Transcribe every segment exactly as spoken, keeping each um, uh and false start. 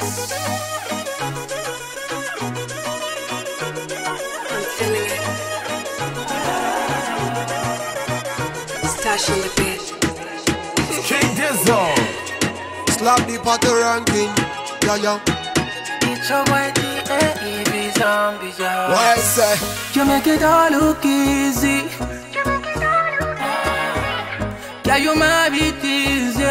Stash on the bed. King Dizzle. Slap the party ranking. Yeah, yeah. It's your white D A E V zombie, yeah. What I say? You make it all look easy. Yeah, you might be easy.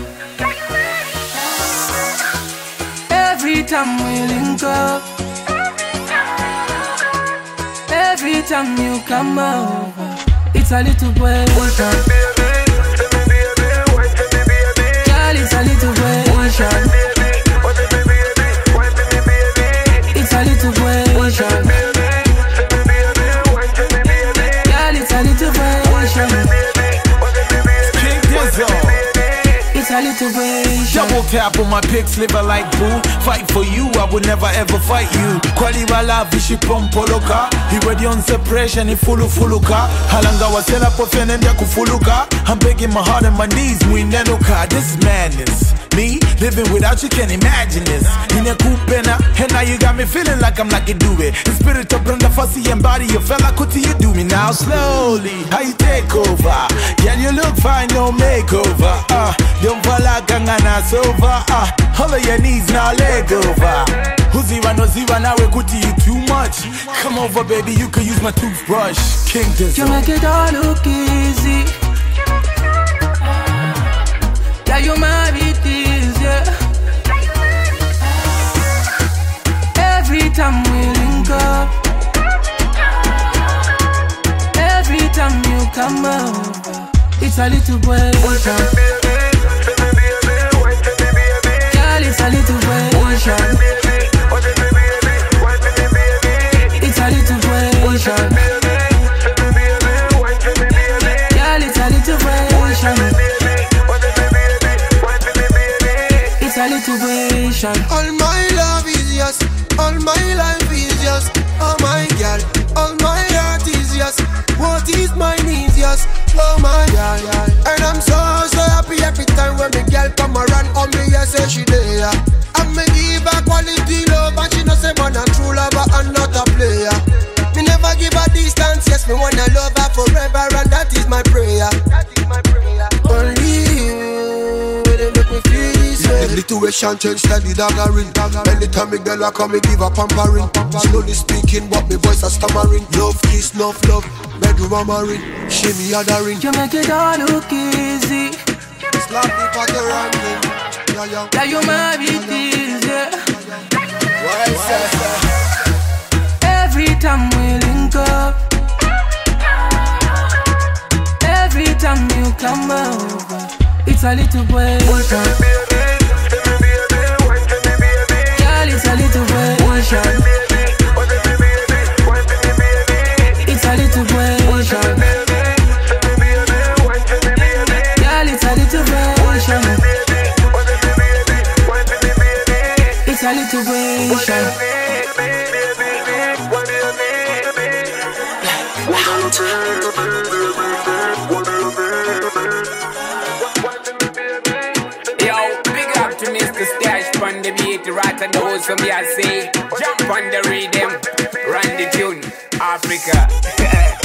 Every time we link up, every time you come over, it's a little boy. Girl, it's a little boy. It's a little boy. Girl, it's a little boy. King Dizzle. It's a little boy. Double tap on my pics, live a like boo. Fight for you, I would never ever fight you. Kwali wala vishi pompoloka. He ready on separation, he fulu fuluka. Halanga wasela pofene ndia kufuluka. I'm begging my heart and my knees, muinenoka. This madness, me living without you can't imagine this. In a kupena, and now you got me feeling like I'm not gonna do it. The spirit of Brenda Fussy and body, you fella kuti you do me now slowly. How you take over? Yeah, you look fine, no makeover. Uh, don't fall like gangana over. Uh, all of your knees now leg over. Uziwa no ziwa now we kuti you too much. Come over, baby, you can use my toothbrush. King Dizzle. You make it all look easy. Yeah, you might be easy. Every time we link up, every time you come over, it's a little boy. Girl, it's a little boy. It's a little boy. Girl, it's a little boy. It's a little boy. All my love is yours. All my life is yours. Oh my girl. All my heart is yours. What is mine is yours. Oh my girl. And I'm so so happy every time when the girl come around. Oh me, I say she there. And me give her quality love, and she know say man a true lover and not a player. Me never give her distance, yes, me wanna love her forever, and that is my prayer. That is my prayer. Only you, they make me feel this way. The situation change, steady daggering. Anytime me girl I come, me give her pampering. Slowly speaking, but me voice a stammering. Love kiss, love, love, bedroom hammering. Shimmy othering. You make it all look easy. Slap the party ranking. Yeah, yeah. Yeah, you might be easy. What I say? Every time we link up, every time you come over, it's a little boy. Girl, it's a little boy. It's a little boy. Girl, it's a little boy. It's a little boy. Yo, big up to Mister Stash on the beat, right and those from me I say, jump on the rhythm, run the tune, Africa.